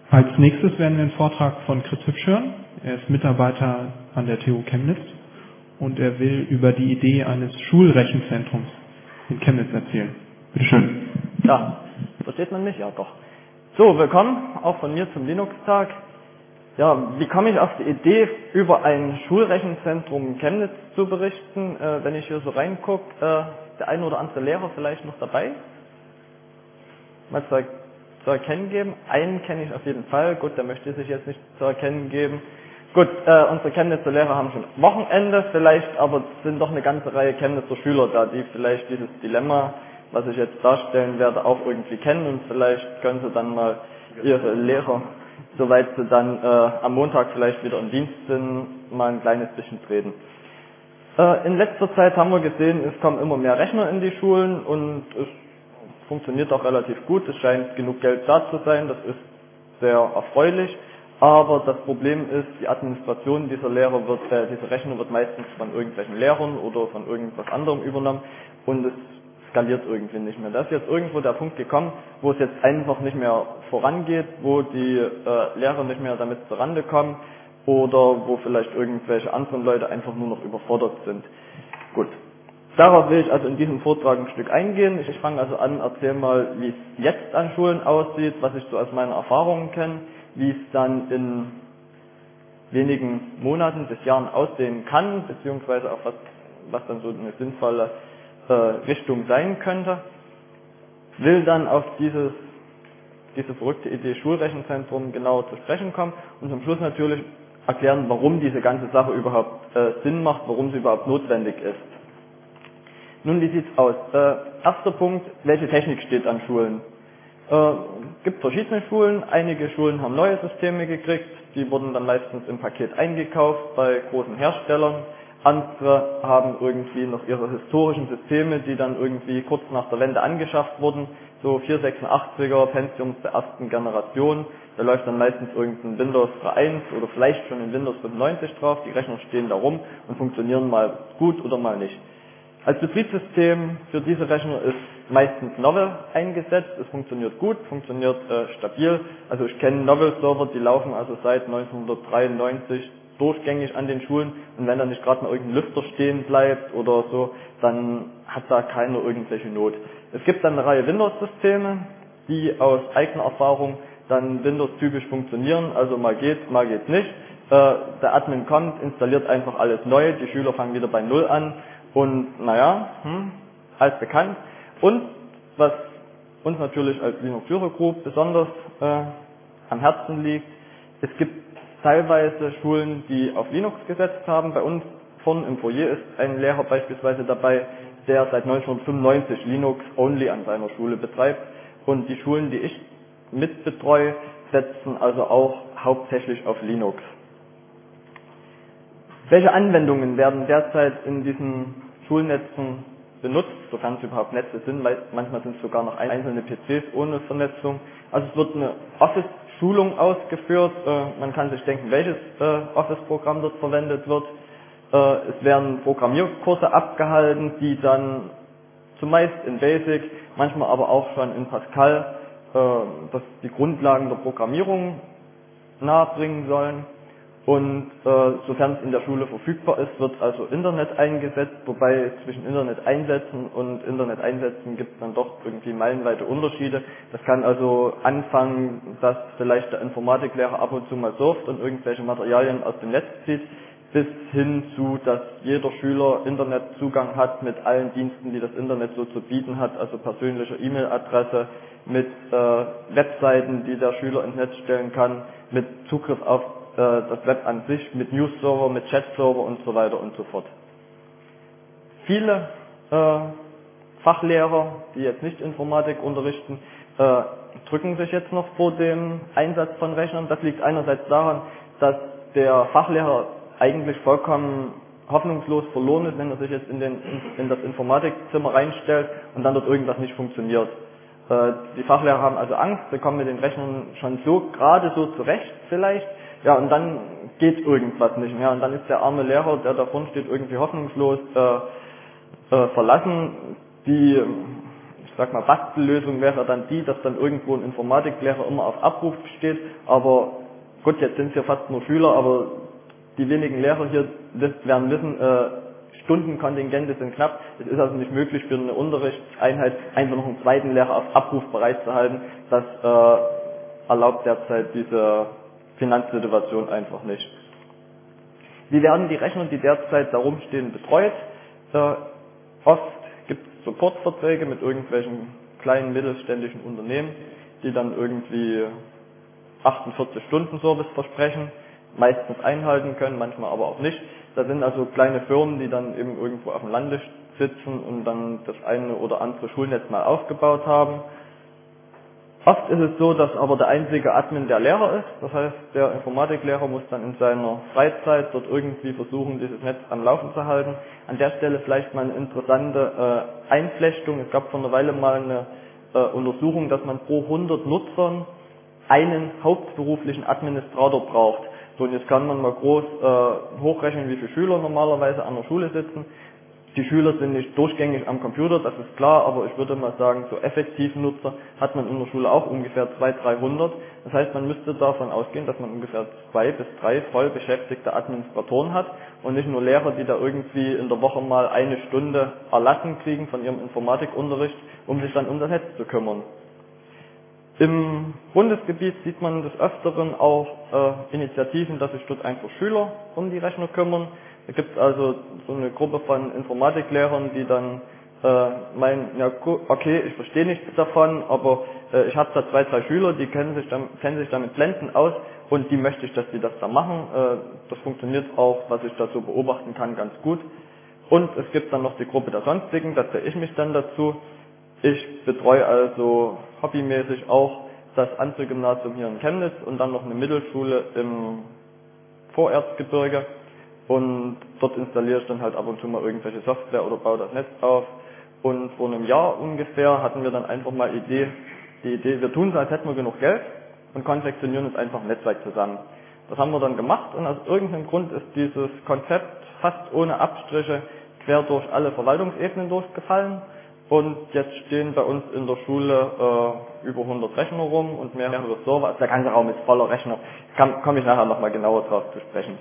Als nächstes werden wir einen Vortrag von Chris Hübsch hören. Er ist Mitarbeiter an der TU Chemnitz und er will über die Idee eines Schulrechenzentrums in Chemnitz erzählen. Bitte schön. Ja, versteht man mich? Ja, doch. So, willkommen auch von mir zum Linux-Tag. Ja, wie komme ich auf die Idee, über ein Schulrechenzentrum in Chemnitz zu berichten? Wenn ich hier so reingucke, der eine oder andere Lehrer vielleicht noch dabei? Mal zu erkennen geben. Einen kenne ich auf jeden Fall. Gut, der möchte sich jetzt nicht zu erkennen geben. Gut, unsere Chemnitzer Lehrer haben schon Wochenende vielleicht, aber es sind doch eine ganze Reihe Chemnitzer Schüler da, die vielleicht dieses Dilemma, was ich jetzt darstellen werde, auch irgendwie kennen und vielleicht können sie dann mal ihre Lehrer, soweit sie dann am Montag vielleicht wieder im Dienst sind, mal ein kleines bisschen reden. In letzter Zeit haben wir gesehen, es kommen immer mehr Rechner in die Schulen und es funktioniert auch relativ gut. Es scheint genug Geld da zu sein, das ist sehr erfreulich. Aber das Problem ist, die Administration dieser dieser Rechner wird meistens von irgendwelchen Lehrern oder von irgendwas anderem übernommen und es skaliert irgendwie nicht mehr. Da ist jetzt irgendwo der Punkt gekommen, wo es jetzt einfach nicht mehr vorangeht, wo die Lehrer nicht mehr damit zurande kommen oder wo vielleicht irgendwelche anderen Leute einfach nur noch überfordert sind. Gut. Darauf will ich also in diesem Vortrag ein Stück eingehen. Ich fange also an, erzähle mal, wie es jetzt an Schulen aussieht, was ich so aus meinen Erfahrungen kenne, wie es dann in wenigen Monaten bis Jahren aussehen kann, beziehungsweise auch was dann so eine sinnvolle Richtung sein könnte. Will dann auf diese verrückte Idee Schulrechenzentrum genauer zu sprechen kommen und zum Schluss natürlich erklären, warum diese ganze Sache überhaupt Sinn macht, warum sie überhaupt notwendig ist. Nun, wie sieht's aus? Erster Punkt, welche Technik steht an Schulen? Gibt verschiedene Schulen, einige Schulen haben neue Systeme gekriegt, die wurden dann meistens im Paket eingekauft bei großen Herstellern. Andere haben irgendwie noch ihre historischen Systeme, die dann irgendwie kurz nach der Wende angeschafft wurden, so 486er Pentiums der ersten Generation. Da läuft dann meistens irgendein Windows 3.1 oder vielleicht schon ein Windows 95 drauf, die Rechner stehen da rum und funktionieren mal gut oder mal nicht. Als Betriebssystem für diese Rechner ist meistens Novell eingesetzt. Es funktioniert gut, funktioniert stabil. Also ich kenne Novell-Server, die laufen also seit 1993 durchgängig an den Schulen und wenn da nicht gerade mal irgendein Lüfter stehen bleibt oder so, dann hat da keiner irgendwelche Not. Es gibt dann eine Reihe Windows-Systeme, die aus eigener Erfahrung dann Windows-typisch funktionieren, also mal geht nicht. Der Admin kommt, installiert einfach alles neu, die Schüler fangen wieder bei Null an. Und naja, als bekannt. Und was uns natürlich als Linux User Group besonders am Herzen liegt, es gibt teilweise Schulen, die auf Linux gesetzt haben. Bei uns vorne im Foyer ist ein Lehrer beispielsweise dabei, der seit 1995 Linux only an seiner Schule betreibt. Und die Schulen, die ich mitbetreue, setzen also auch hauptsächlich auf Linux. Welche Anwendungen werden derzeit in diesen Schulnetzen benutzt, sofern es überhaupt Netze sind? Manchmal sind es sogar noch einzelne PCs ohne Vernetzung. Also es wird eine Office-Schulung ausgeführt. Man kann sich denken, welches Office-Programm dort verwendet wird. Es werden Programmierkurse abgehalten, die dann zumeist in Basic, manchmal aber auch schon in Pascal die Grundlagen der Programmierung nahebringen sollen. Und sofern es in der Schule verfügbar ist, wird also Internet eingesetzt, wobei zwischen Internet einsetzen und Internet einsetzen gibt es dann doch irgendwie meilenweite Unterschiede. Das kann also anfangen, dass vielleicht der Informatiklehrer ab und zu mal surft und irgendwelche Materialien aus dem Netz zieht, bis hin zu, dass jeder Schüler Internetzugang hat mit allen Diensten, die das Internet so zu bieten hat, also persönlicher E-Mail-Adresse, mit Webseiten, die der Schüler ins Netz stellen kann, mit Zugriff auf das Web an sich, mit News-Server, mit Chat-Server und so weiter und so fort. Viele Fachlehrer, die jetzt nicht Informatik unterrichten, drücken sich jetzt noch vor dem Einsatz von Rechnern. Das liegt einerseits daran, dass der Fachlehrer eigentlich vollkommen hoffnungslos verloren ist, wenn er sich jetzt in das Informatikzimmer reinstellt und dann dort irgendwas nicht funktioniert. Die Fachlehrer haben also Angst, sie kommen mit den Rechnern schon gerade so zurecht vielleicht, ja, und dann geht irgendwas nicht mehr und dann ist der arme Lehrer, der da vorne steht, irgendwie hoffnungslos verlassen. Die ich sag mal, Bastellösung wäre dann die, dass dann irgendwo ein Informatiklehrer immer auf Abruf steht, aber gut, jetzt sind es ja fast nur Schüler, aber die wenigen Lehrer hier werden wissen, Stundenkontingente sind knapp. Es ist also nicht möglich für eine Unterrichtseinheit einfach noch einen zweiten Lehrer auf Abruf bereitzuhalten. Das erlaubt derzeit diese Finanzsituation einfach nicht. Wie werden die Rechner, die derzeit da rumstehen, betreut? Oft gibt es Supportverträge mit irgendwelchen kleinen mittelständischen Unternehmen, die dann irgendwie 48-Stunden-Service versprechen, meistens einhalten können, manchmal aber auch nicht. Da sind also kleine Firmen, die dann eben irgendwo auf dem Lande sitzen und dann das eine oder andere Schulnetz mal aufgebaut haben. Oft ist es so, dass aber der einzige Admin der Lehrer ist. Das heißt, der Informatiklehrer muss dann in seiner Freizeit dort irgendwie versuchen, dieses Netz am Laufen zu halten. An der Stelle vielleicht mal eine interessante Einflechtung. Es gab vor einer Weile mal eine Untersuchung, dass man pro 100 Nutzern einen hauptberuflichen Administrator braucht. So, und jetzt kann man mal groß hochrechnen, wie viele Schüler normalerweise an der Schule sitzen. Die Schüler sind nicht durchgängig am Computer, das ist klar, aber ich würde mal sagen, so effektiven Nutzer hat man in der Schule auch ungefähr 200, 300. Das heißt, man müsste davon ausgehen, dass man ungefähr 2 bis 3 voll beschäftigte Administratoren hat und nicht nur Lehrer, die da irgendwie in der Woche mal eine Stunde erlassen kriegen von ihrem Informatikunterricht, um sich dann um das Netz zu kümmern. Im Bundesgebiet sieht man des Öfteren auch Initiativen, dass sich dort einfach Schüler um die Rechner kümmern. Da gibt es also so eine Gruppe von Informatiklehrern, die dann meinen, ja okay, ich verstehe nichts davon, aber ich habe da 2, 3 Schüler, die kennen sich damit blendend aus und die möchte ich, dass die das da machen. Das funktioniert auch, was ich dazu beobachten kann, ganz gut. Und es gibt dann noch die Gruppe der Sonstigen, da zähle ich mich dann dazu. Ich betreue also hobbymäßig auch das Anzelgymnasium hier in Chemnitz und dann noch eine Mittelschule im Vorerzgebirge. Und dort installiere ich dann halt ab und zu mal irgendwelche Software oder baue das Netz auf. Und vor einem Jahr ungefähr hatten wir dann einfach mal die Idee, wir tun so, als hätten wir genug Geld und konfektionieren uns einfach ein Netzwerk zusammen. Das haben wir dann gemacht und aus irgendeinem Grund ist dieses Konzept fast ohne Abstriche quer durch alle Verwaltungsebenen durchgefallen. Und jetzt stehen bei uns in der Schule über 100 Rechner rum und mehrere Server. Also der ganze Raum ist voller Rechner. Komme ich nachher nochmal genauer drauf zu sprechen.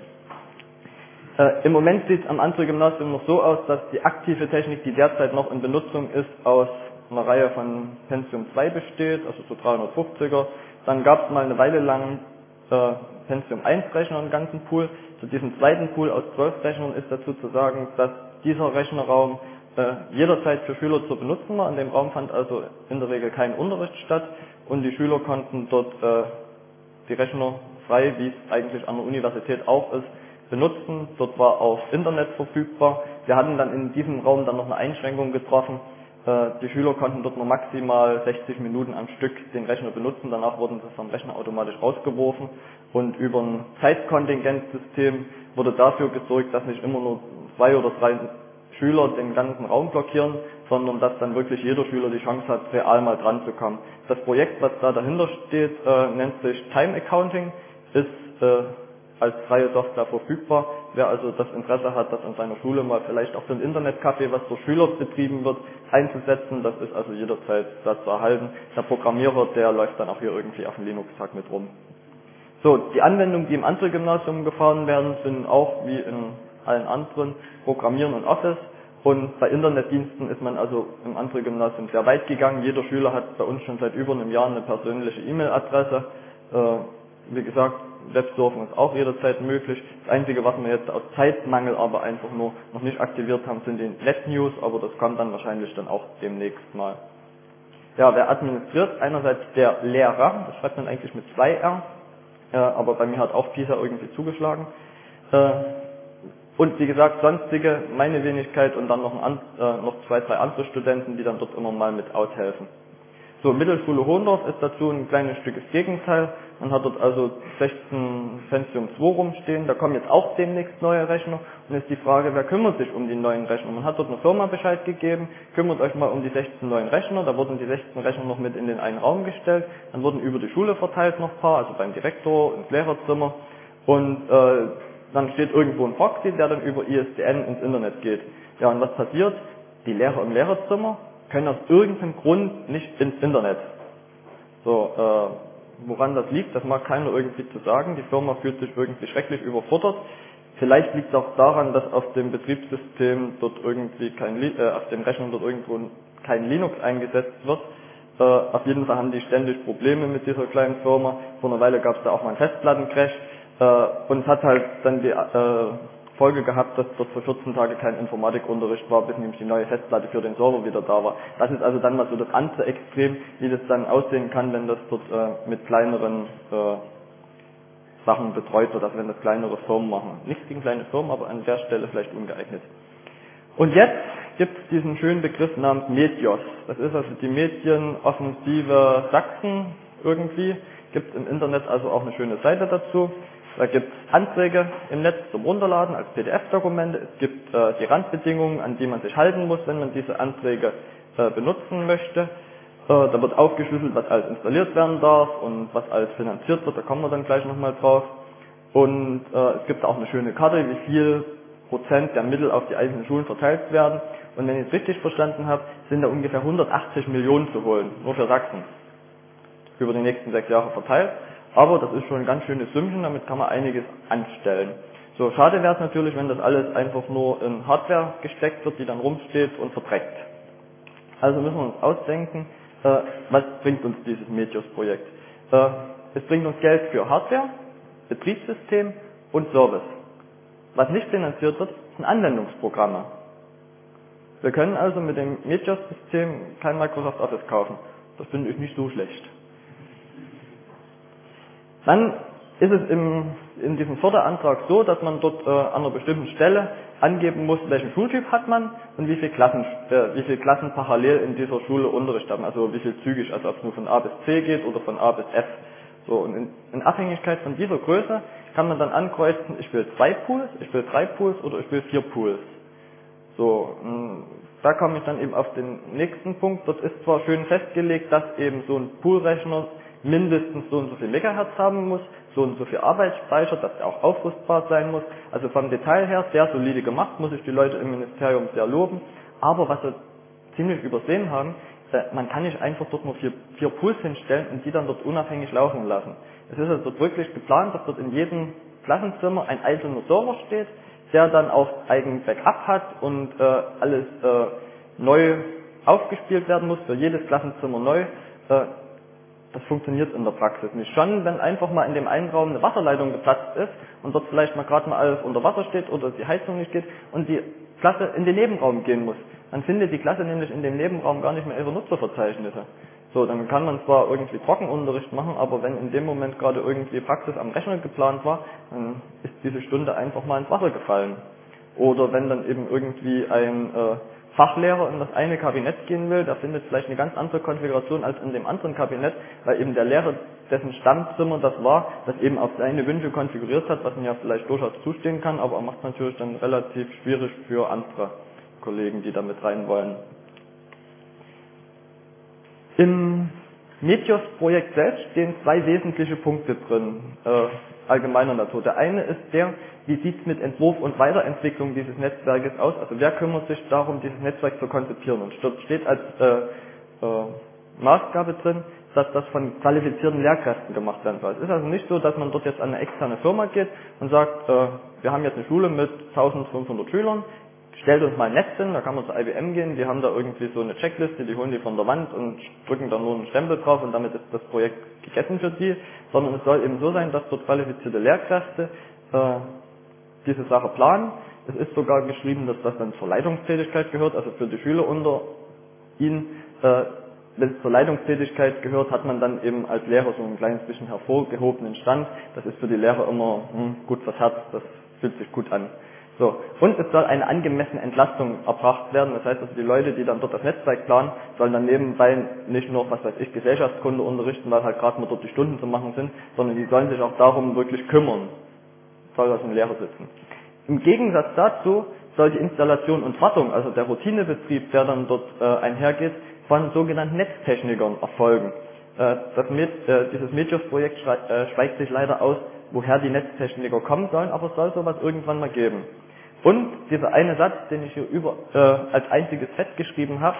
Im Moment sieht es am Anzelgymnasium noch so aus, dass die aktive Technik, die derzeit noch in Benutzung ist, aus einer Reihe von Pentium 2 besteht, also so 350er. Dann gab es mal eine Weile lang Pentium 1 Rechner im ganzen Pool. Zu diesem zweiten Pool aus 12 Rechnern ist dazu zu sagen, dass dieser Rechnerraum jederzeit für Schüler zu benutzen war. In dem Raum fand also in der Regel kein Unterricht statt und die Schüler konnten dort die Rechner frei, wie es eigentlich an der Universität auch ist, benutzen. Dort war auch Internet verfügbar. Wir hatten dann in diesem Raum dann noch eine Einschränkung getroffen. Die Schüler konnten dort nur maximal 60 Minuten am Stück den Rechner benutzen. Danach wurden sie vom Rechner automatisch rausgeworfen. Und über ein Zeitkontingentsystem wurde dafür gesorgt, dass nicht immer nur 2 oder 3 Schüler den ganzen Raum blockieren, sondern dass dann wirklich jeder Schüler die Chance hat, real mal dran zu kommen. Das Projekt, was da dahinter steht, nennt sich Time Accounting, ist als freie Software verfügbar. Wer also das Interesse hat, das an seiner Schule mal vielleicht auch für ein Internetcafé, was durch Schüler betrieben wird, einzusetzen, das ist also jederzeit da zu erhalten. Der Programmierer, der läuft dann auch hier irgendwie auf dem Linux-Tag mit rum. So, die Anwendungen, die im Anzelgymnasium gefahren werden, sind auch wie in allen anderen Programmieren und Office. Und bei Internetdiensten ist man also im Anzelgymnasium sehr weit gegangen. Jeder Schüler hat bei uns schon seit über einem Jahr eine persönliche E-Mail-Adresse. Wie gesagt, Websurfen ist auch jederzeit möglich. Das Einzige, was wir jetzt aus Zeitmangel aber einfach nur noch nicht aktiviert haben, sind die NetNews, aber das kommt dann wahrscheinlich dann auch demnächst mal. Ja, wer administriert? Einerseits der Lehrer, das schreibt man eigentlich mit 2 R, aber bei mir hat auch PISA irgendwie zugeschlagen. Und wie gesagt, sonstige, meine Wenigkeit und dann noch 2, 3 andere Studenten, die dann dort immer mal mit aushelfen. So, Mittelschule Hohndorf ist dazu ein kleines Stück das Gegenteil. Man hat dort also 16 Pentium 2 rumstehen, da kommen jetzt auch demnächst neue Rechner und ist die Frage, wer kümmert sich um die neuen Rechner? Man hat dort eine Firma Bescheid gegeben, kümmert euch mal um die 16 neuen Rechner, da wurden die 16 Rechner noch mit in den einen Raum gestellt, dann wurden über die Schule verteilt noch ein paar, also beim Direktor, ins Lehrerzimmer und dann steht irgendwo ein Proxy, der dann über ISDN ins Internet geht. Ja, und was passiert? Die Lehrer im Lehrerzimmer können aus irgendeinem Grund nicht ins Internet. So, woran das liegt, das mag keiner irgendwie zu sagen. Die Firma fühlt sich irgendwie schrecklich überfordert. Vielleicht liegt es auch daran, dass auf dem Betriebssystem dort irgendwie auf dem Rechner dort irgendwo kein Linux eingesetzt wird. Auf jeden Fall haben die ständig Probleme mit dieser kleinen Firma. Vor einer Weile gab es da auch mal einen Festplattencrash. Und es hat halt dann die Folge gehabt, dass dort für 14 Tage kein Informatikunterricht war, bis nämlich die neue Festplatte für den Server wieder da war. Das ist also dann mal so das andere Extrem, wie das dann aussehen kann, wenn das dort mit kleineren Sachen betreut wird, also wenn das kleinere Firmen machen. Nichts gegen kleine Firmen, aber an der Stelle vielleicht ungeeignet. Und jetzt gibt es diesen schönen Begriff namens Medios. Das ist also die Medienoffensive Sachsen irgendwie. Gibt es im Internet also auch eine schöne Seite dazu. Da gibt es Anträge im Netz zum Runterladen als PDF-Dokumente. Es gibt die Randbedingungen, an die man sich halten muss, wenn man diese Anträge benutzen möchte. Da wird aufgeschlüsselt, was alles installiert werden darf und was alles finanziert wird. Da kommen wir dann gleich nochmal drauf. Und es gibt auch eine schöne Karte, wie viel Prozent der Mittel auf die einzelnen Schulen verteilt werden. Und wenn ich es richtig verstanden habe, sind da ungefähr 180 Millionen zu holen, nur für Sachsen. Über die nächsten 6 Jahre verteilt. Aber das ist schon ein ganz schönes Sümmchen, damit kann man einiges anstellen. So, schade wäre es natürlich, wenn das alles einfach nur in Hardware gesteckt wird, die dann rumsteht und verdreckt. Also müssen wir uns ausdenken, was bringt uns dieses Medios-Projekt. Es bringt uns Geld für Hardware, Betriebssystem und Service. Was nicht finanziert wird, sind Anwendungsprogramme. Wir können also mit dem Medios-System kein Microsoft Office kaufen. Das finde ich nicht so schlecht. Dann ist es in diesem Förderantrag so, dass man dort an einer bestimmten Stelle angeben muss, welchen Schultyp hat man und wie viele Klassen parallel in dieser Schule Unterricht haben, also wie viel zügig, also ob es nur von A bis C geht oder von A bis F. So, und in Abhängigkeit von dieser Größe kann man dann ankreuzen, ich will 2 Pools, ich will 3 Pools oder ich will 4 Pools. So, da komme ich dann eben auf den nächsten Punkt. Dort ist zwar schön festgelegt, dass eben so ein Poolrechner mindestens so und so viel Megahertz haben muss, so und so viel Arbeitsspeicher, dass er auch aufrüstbar sein muss. Also vom Detail her sehr solide gemacht, muss ich die Leute im Ministerium sehr loben. Aber was sie ziemlich übersehen haben, man kann nicht einfach dort nur 4 Pools hinstellen und die dann dort unabhängig laufen lassen. Es ist also dort wirklich geplant, dass dort in jedem Klassenzimmer ein einzelner Server steht, der dann auch eigen Backup hat und alles neu aufgespielt werden muss, für jedes Klassenzimmer neu. Das funktioniert in der Praxis nicht. Schon, wenn einfach mal in dem einen Raum eine Wasserleitung geplatzt ist und dort vielleicht mal gerade mal alles unter Wasser steht oder die Heizung nicht geht und die Klasse in den Nebenraum gehen muss, dann findet die Klasse nämlich in dem Nebenraum gar nicht mehr ihre Nutzerverzeichnisse. So, dann kann man zwar irgendwie Trockenunterricht machen, aber wenn in dem Moment gerade irgendwie Praxis am Rechner geplant war, dann ist diese Stunde einfach mal ins Wasser gefallen. Oder wenn dann eben irgendwie ein Fachlehrer in das eine Kabinett gehen will, der findet vielleicht eine ganz andere Konfiguration als in dem anderen Kabinett, weil eben der Lehrer, dessen Stammzimmer das war, das eben auf seine Wünsche konfiguriert hat, was ihm ja vielleicht durchaus zustehen kann, aber er macht es natürlich dann relativ schwierig für andere Kollegen, die da mit rein wollen. Im Medios-Projekt selbst stehen 2 wesentliche Punkte drin, allgemeiner Natur. Der eine ist der, wie sieht es mit Entwurf und Weiterentwicklung dieses Netzwerkes aus? Also wer kümmert sich darum, dieses Netzwerk zu konzipieren? Und dort steht als Maßgabe drin, dass das von qualifizierten Lehrkräften gemacht werden soll. Es ist also nicht so, dass man dort jetzt an eine externe Firma geht und sagt, wir haben jetzt eine Schule mit 1500 Schülern, stellt uns mal ein Netz hin, da kann man zu IBM gehen, die haben da irgendwie so eine Checkliste, die holen die von der Wand und drücken da nur einen Stempel drauf und damit ist das Projekt gegessen für die, sondern es soll eben so sein, dass dort qualifizierte Lehrkräfte diese Sache planen. Es ist sogar geschrieben, dass das dann zur Leitungstätigkeit gehört, also für die Schüler unter ihnen. Wenn es zur Leitungstätigkeit gehört, hat man dann eben als Lehrer so ein kleines bisschen hervorgehobenen Stand. Das ist für die Lehrer immer gut fürs Herz, das fühlt sich gut an. So. Und es soll eine angemessene Entlastung erbracht werden. Das heißt also, die Leute, die dann dort das Netzwerk planen, sollen dann nebenbei nicht nur, was weiß ich, Gesellschaftskunde unterrichten, weil halt gerade mal dort die Stunden zu machen sind, sondern die sollen sich auch darum wirklich kümmern. Soll das ein Lehrer sitzen. Im Gegensatz dazu soll die Installation und Wartung, also der Routinebetrieb, der dann dort einhergeht, von sogenannten Netztechnikern erfolgen. Dieses Medios-Projekt schweigt sich leider aus, woher die Netztechniker kommen sollen, aber es soll sowas irgendwann mal geben. Und dieser eine Satz, den ich hier als einziges festgeschrieben habe,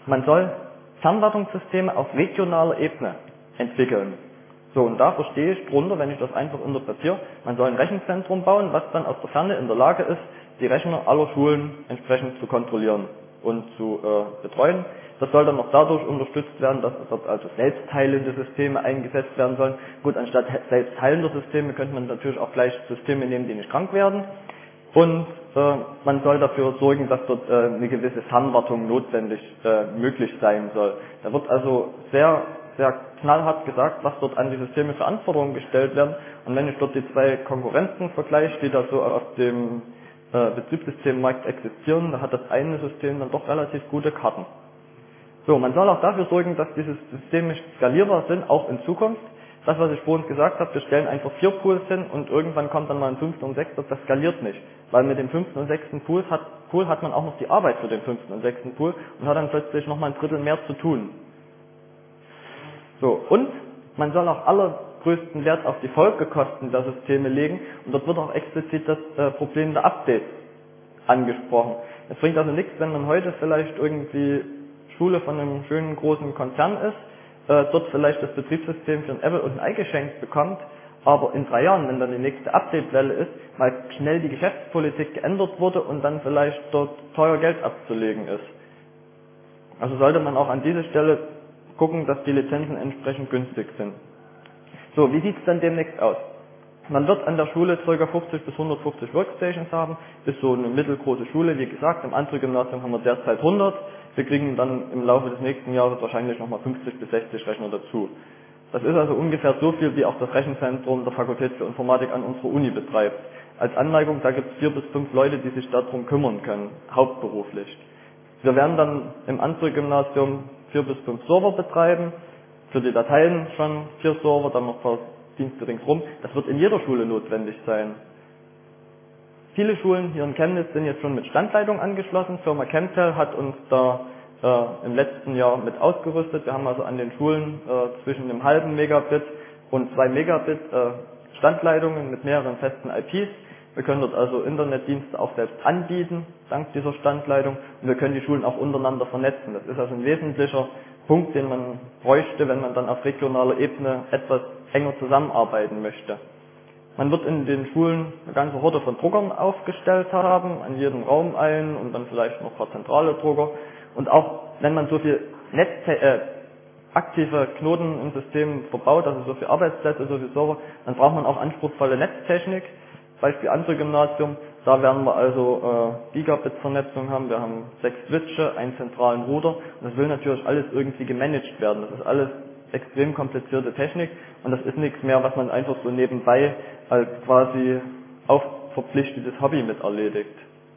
man soll Fernwartungssysteme auf regionaler Ebene entwickeln. So, und da verstehe ich drunter, wenn ich das einfach interpretiere, man soll ein Rechenzentrum bauen, was dann aus der Ferne in der Lage ist, die Rechner aller Schulen entsprechend zu kontrollieren und zu betreuen. Das soll dann noch dadurch unterstützt werden, dass dort also selbstheilende Systeme eingesetzt werden sollen. Gut, anstatt selbstheilender Systeme könnte man natürlich auch gleich Systeme nehmen, die nicht krank werden. Und man soll dafür sorgen, dass dort eine gewisse Fernwartung notwendig möglich sein soll. Da wird also sehr knallhart gesagt, was dort an die Systeme für Anforderungen gestellt werden. Und wenn ich dort die zwei Konkurrenten vergleiche, die da so auf dem Betriebssystemmarkt existieren, da hat das eine System dann doch relativ gute Karten. So, man soll auch dafür sorgen, dass diese Systeme skalierbar sind, auch in Zukunft. Das, was ich vorhin gesagt habe, wir stellen einfach 4 Pools hin und irgendwann kommt dann mal ein 5. und 6. Das skaliert nicht. Weil mit dem 5. und 6. Pool hat man auch noch die Arbeit für den 5. und 6. Pool und hat dann plötzlich nochmal ein Drittel mehr zu tun. So, und man soll auch allergrößten Wert auf die Folgekosten der Systeme legen und dort wird auch explizit das Problem der Updates angesprochen. Es bringt also nichts, wenn man heute vielleicht irgendwie Schule von einem schönen großen Konzern ist, dort vielleicht das Betriebssystem für ein Apple und ein Ei geschenkt bekommt, aber in 3 Jahren, wenn dann die nächste Update-Welle ist, mal schnell die Geschäftspolitik geändert wurde und dann vielleicht dort teuer Geld abzulegen ist. Also sollte man auch an dieser Stelle gucken, dass die Lizenzen entsprechend günstig sind. So, wie sieht es dann demnächst aus? Man wird an der Schule ca. 50 bis 150 Workstations haben, ist so eine mittelgroße Schule, wie gesagt, im André-Gymnasium haben wir derzeit 100, wir kriegen dann im Laufe des nächsten Jahres wahrscheinlich nochmal 50 bis 60 Rechner dazu. Das ist also ungefähr so viel, wie auch das Rechenzentrum der Fakultät für Informatik an unserer Uni betreibt. Als Anmerkung, da gibt es 4 bis 5 Leute, die sich darum kümmern können, hauptberuflich. Wir werden dann im André-Gymnasium 4 bis 5 Server betreiben, für die Dateien schon 4 Server, dann noch ein paar Dienste ringsrum. Das wird in jeder Schule notwendig sein. Viele Schulen hier in Chemnitz sind jetzt schon mit Standleitung angeschlossen. Firma Chemtel hat uns da im letzten Jahr mit ausgerüstet. Wir haben also an den Schulen zwischen einem halben Megabit und 2 Megabit Standleitungen mit mehreren festen IPs. Wir können dort also Internetdienste auch selbst anbieten, dank dieser Standleitung. Und wir können die Schulen auch untereinander vernetzen. Das ist also ein wesentlicher Punkt, den man bräuchte, wenn man dann auf regionaler Ebene etwas enger zusammenarbeiten möchte. Man wird in den Schulen eine ganze Horde von Druckern aufgestellt haben, an jedem Raum ein und dann vielleicht noch ein paar zentrale Drucker. Und auch wenn man so viel aktive Knoten im System verbaut, also so viele Arbeitsplätze, so viele Server, dann braucht man auch anspruchsvolle Netztechnik. Beispiel André-Gymnasium, da werden wir also Gigabit-Vernetzung haben, wir haben 6 Switche, einen zentralen Router und das will natürlich alles irgendwie gemanagt werden. Das ist alles extrem komplizierte Technik und das ist nichts mehr, was man einfach so nebenbei als quasi verpflichtetes Hobby mit erledigt.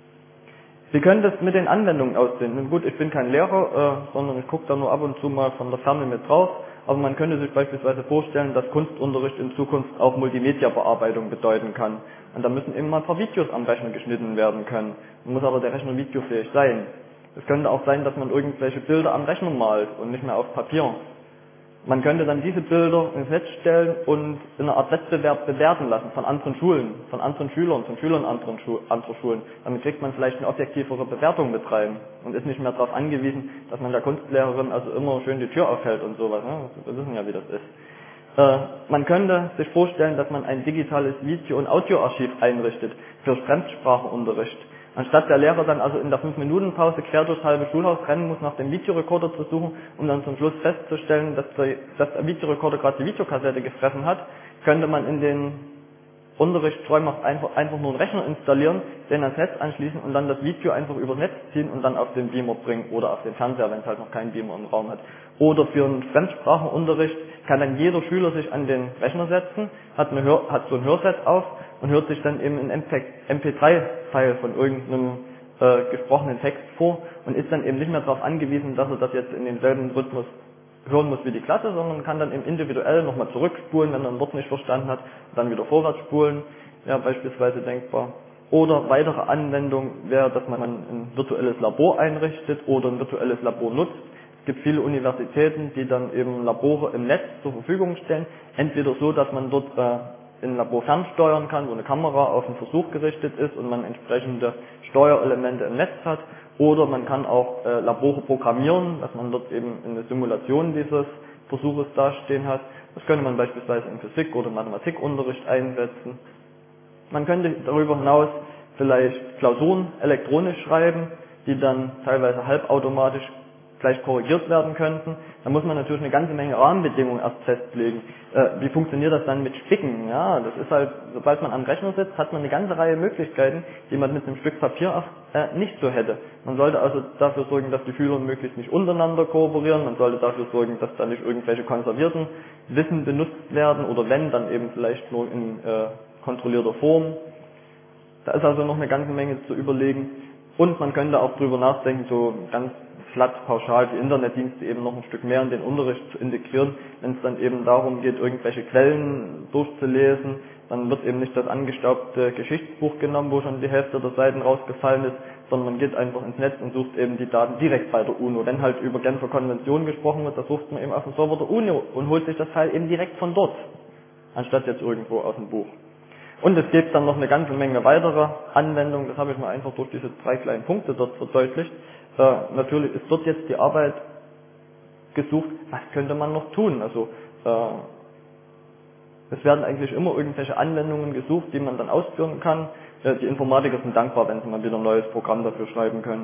Wie könnte es mit den Anwendungen aussehen? Nun gut, ich bin kein Lehrer, sondern ich gucke da nur ab und zu mal von der Ferne mit drauf, aber man könnte sich beispielsweise vorstellen, dass Kunstunterricht in Zukunft auch Multimedia-Bearbeitung bedeuten kann. Und da müssen eben mal ein paar Videos am Rechner geschnitten werden können. Dann muss aber der Rechner videofähig sein. Es könnte auch sein, dass man irgendwelche Bilder am Rechner malt und nicht mehr auf Papier. Man könnte dann diese Bilder ins Netz stellen und in einer Art Wettbewerb bewerten lassen von anderen Schulen, von anderen Schülern, von Schülern anderer Schulen. Damit kriegt man vielleicht eine objektivere Bewertung mit rein und ist nicht mehr darauf angewiesen, dass man der Kunstlehrerin also immer schön die Tür aufhält und sowas. Ne? Wir wissen ja, wie das ist. Man könnte sich vorstellen, dass man ein digitales Video- und Audioarchiv einrichtet für Fremdsprachenunterricht. Anstatt der Lehrer dann also in der 5-Minuten-Pause quer durchs halbe Schulhaus rennen muss, nach dem Videorekorder zu suchen, um dann zum Schluss festzustellen, dass der Videorekorder gerade die Videokassette gefressen hat, könnte man in den Unterrichtsräumen einfach nur einen Rechner installieren, den ans Netz anschließen und dann das Video einfach übers Netz ziehen und dann auf den Beamer bringen oder auf den Fernseher, wenn es halt noch keinen Beamer im Raum hat. Oder für einen Fremdsprachenunterricht kann dann jeder Schüler sich an den Rechner setzen, hat so ein Hörset auf und hört sich dann eben ein MP3-File von irgendeinem gesprochenen Text vor und ist dann eben nicht mehr darauf angewiesen, dass er das jetzt in denselben Rhythmus hören muss wie die Klasse, sondern kann dann eben individuell nochmal zurückspulen, wenn er ein Wort nicht verstanden hat, und dann wieder vorwärts spulen, ja, beispielsweise denkbar. Oder weitere Anwendung wäre, dass man ein virtuelles Labor einrichtet oder ein virtuelles Labor nutzt. Es gibt viele Universitäten, die dann eben Labore im Netz zur Verfügung stellen, entweder so, dass man dort in Labor fernsteuern kann, wo eine Kamera auf den Versuch gerichtet ist und man entsprechende Steuerelemente im Netz hat. Oder man kann auch Labore programmieren, dass man dort eben eine Simulation dieses Versuches dastehen hat. Das könnte man beispielsweise im Physik- oder Mathematikunterricht einsetzen. Man könnte darüber hinaus vielleicht Klausuren elektronisch schreiben, die dann teilweise halbautomatisch gleich korrigiert werden könnten. Da muss man natürlich eine ganze Menge Rahmenbedingungen erst festlegen. Wie funktioniert das dann mit Spicken? Ja, das ist halt, sobald man am Rechner sitzt, hat man eine ganze Reihe Möglichkeiten, die man mit einem Stück Papier nicht so hätte. Man sollte also dafür sorgen, dass die Schüler möglichst nicht untereinander kooperieren. Man sollte dafür sorgen, dass da nicht irgendwelche konservierten Wissen benutzt werden oder wenn, dann eben vielleicht nur in kontrollierter Form. Da ist also noch eine ganze Menge zu überlegen. Und man könnte auch drüber nachdenken, so ganz platt, pauschal die Internetdienste eben noch ein Stück mehr in den Unterricht zu integrieren. Wenn es dann eben darum geht, irgendwelche Quellen durchzulesen, dann wird eben nicht das angestaubte Geschichtsbuch genommen, wo schon die Hälfte der Seiten rausgefallen ist, sondern man geht einfach ins Netz und sucht eben die Daten direkt bei der UNO. Wenn halt über Genfer Konvention gesprochen wird, da sucht man eben auf dem Server der UNO und holt sich das Teil eben direkt von dort, anstatt jetzt irgendwo aus dem Buch. Und es gibt dann noch eine ganze Menge weiterer Anwendungen, das habe ich mal einfach durch diese 3 kleinen Punkte dort verdeutlicht. Natürlich ist dort jetzt die Arbeit gesucht, was könnte man noch tun? Also es werden eigentlich immer irgendwelche Anwendungen gesucht, die man dann ausführen kann. Die Informatiker sind dankbar, wenn sie mal wieder ein neues Programm dafür schreiben können.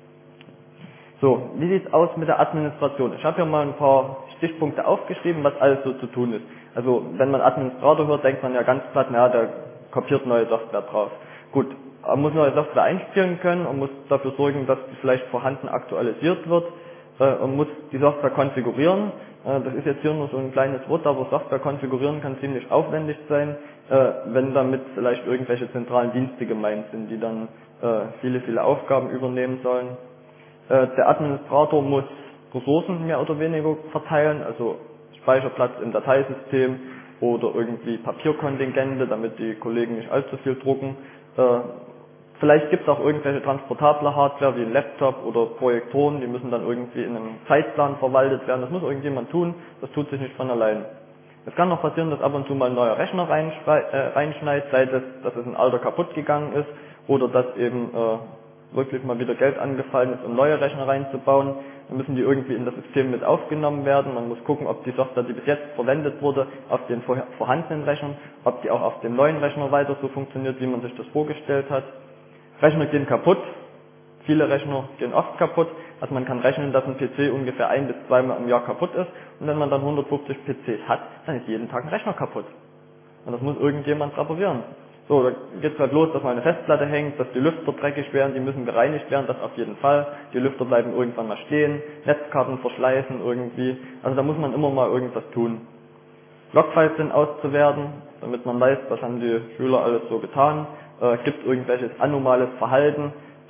So, wie sieht es aus mit der Administration? Ich habe hier mal ein paar Stichpunkte aufgeschrieben, was alles so zu tun ist. Also wenn man Administrator hört, denkt man ja ganz platt, naja, der kopiert neue Software drauf. Gut, man muss neue Software einspielen können und muss dafür sorgen, dass die vielleicht vorhanden aktualisiert wird und muss die Software konfigurieren. Das ist jetzt hier nur so ein kleines Wort, aber Software konfigurieren kann ziemlich aufwendig sein, wenn damit vielleicht irgendwelche zentralen Dienste gemeint sind, die dann viele Aufgaben übernehmen sollen. Der Administrator muss Ressourcen mehr oder weniger verteilen, also Speicherplatz im Dateisystem oder irgendwie Papierkontingente, damit die Kollegen nicht allzu viel drucken. Vielleicht gibt es auch irgendwelche transportable Hardware wie ein Laptop oder Projektoren, die müssen dann irgendwie in einem Zeitplan verwaltet werden. Das muss irgendjemand tun, das tut sich nicht von allein. Es kann noch passieren, dass ab und zu mal ein neuer Rechner reinschneit, sei das, dass es ein alter kaputt gegangen ist oder dass eben wirklich mal wieder Geld angefallen ist, um neue Rechner reinzubauen. Dann müssen die irgendwie in das System mit aufgenommen werden. Man muss gucken, ob die Software, die bis jetzt verwendet wurde, auf den vorhandenen Rechnern, ob die auch auf dem neuen Rechner weiter so funktioniert, wie man sich das vorgestellt hat. Rechner gehen kaputt. Viele Rechner gehen oft kaputt. Also man kann rechnen, dass ein PC ungefähr 1 bis 2 Mal im Jahr kaputt ist. Und wenn man dann 150 PCs hat, dann ist jeden Tag ein Rechner kaputt. Und das muss irgendjemand reparieren. So, da geht's halt los, dass mal eine Festplatte hängt, dass die Lüfter dreckig werden, die müssen gereinigt werden, das auf jeden Fall. Die Lüfter bleiben irgendwann mal stehen, Netzkarten verschleißen irgendwie. Also da muss man immer mal irgendwas tun. Logfiles sind auszuwerten, damit man weiß, was haben die Schüler alles so getan. Gibt irgendwelches anomales Verhalten.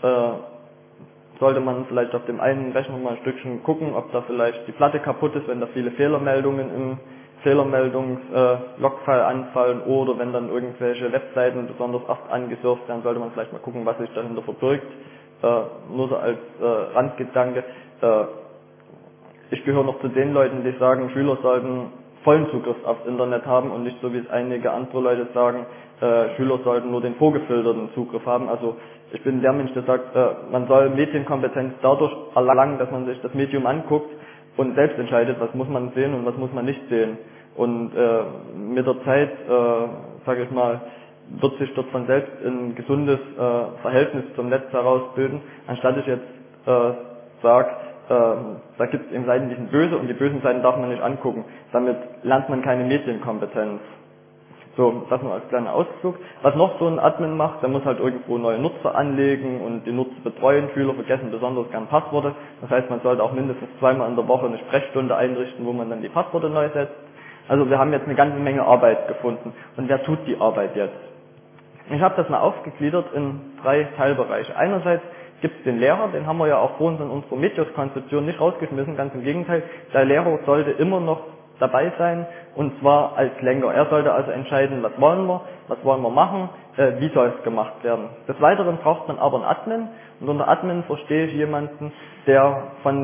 Sollte man vielleicht auf dem einen Rechner mal ein Stückchen gucken, ob da vielleicht die Platte kaputt ist, wenn da viele Fehlermeldungen im Fehlermeldungs-Logfile anfallen oder wenn dann irgendwelche Webseiten besonders oft angesurft werden, sollte man vielleicht mal gucken, was sich dahinter verbirgt. Nur so als Randgedanke. Ich gehöre noch zu den Leuten, die sagen, Schüler sollten vollen Zugriff aufs Internet haben und nicht so wie es einige andere Leute sagen, Schüler sollten nur den vorgefilterten Zugriff haben. Also ich bin der Mensch, der sagt, man soll Medienkompetenz dadurch erlangen, dass man sich das Medium anguckt und selbst entscheidet, was muss man sehen und was muss man nicht sehen. Und mit der Zeit, sage ich mal, wird sich dort von selbst ein gesundes Verhältnis zum Netz herausbilden, anstatt ich jetzt sage, da gibt es eben Seiten, die sind böse und die bösen Seiten darf man nicht angucken. Damit lernt man keine Medienkompetenz. So, das nur als kleiner Ausflug. Was noch so ein Admin macht, der muss halt irgendwo neue Nutzer anlegen und die Nutzer betreuen. Schüler vergessen besonders gern Passworte. Das heißt, man sollte auch mindestens 2-mal in der Woche eine Sprechstunde einrichten, wo man dann die Passworte neu setzt. Also wir haben jetzt eine ganze Menge Arbeit gefunden. Und wer tut die Arbeit jetzt? Ich habe das mal aufgegliedert in 3 Teilbereiche. Einerseits gibt es den Lehrer, den haben wir ja auch vor uns in unserer Medios-Konzeption nicht rausgeschmissen, ganz im Gegenteil. Der Lehrer sollte immer noch dabei sein, und zwar als Lenker. Er sollte also entscheiden, was wollen wir machen, wie soll es gemacht werden. Des Weiteren braucht man aber einen Admin, und unter Admin verstehe ich jemanden, der von